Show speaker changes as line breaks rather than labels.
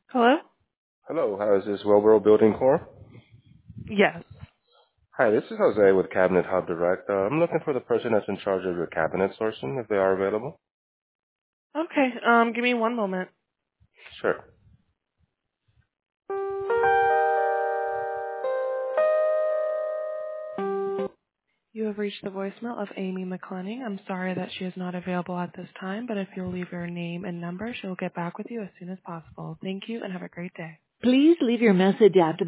Hello?
Hello, how is this Wellboro Building Core?
Yes.
Hi, this is Jose with Cabinet Hub Direct. I'm looking for the person that's in charge of your cabinet sourcing, if they are available.
Okay, give me one moment.
Sure.
You have reached the voicemail of Amy McClenning. I'm sorry that she is not available at this time, but if you'll leave your name and number, she'll get back with you as soon as possible. Thank you and have a great day.
Please leave your message after the